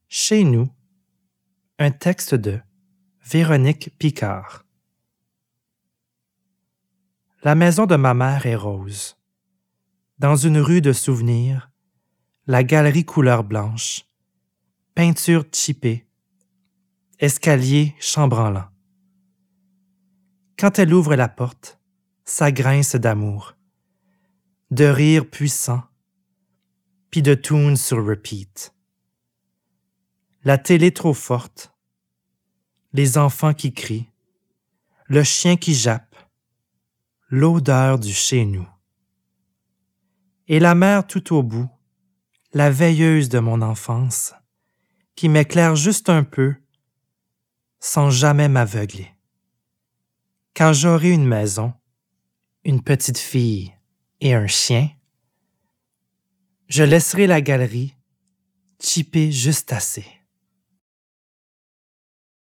Chez nous, un texte de Véronique Picard. La maison de ma mère est rose. Dans une rue de souvenirs, la galerie couleur blanche, peinture chippée, escalier chambranlant. Quand elle ouvre la porte, ça grince d'amour, de rire puissant, puis de tunes sur repeat. La télé trop forte, les enfants qui crient, le chien qui jappe, l'odeur du chez nous. Et la mère tout au bout, la veilleuse de mon enfance, qui m'éclaire juste un peu, sans jamais m'aveugler. Quand j'aurai une maison, une petite fille et un chien, je laisserai la galerie chipper juste assez.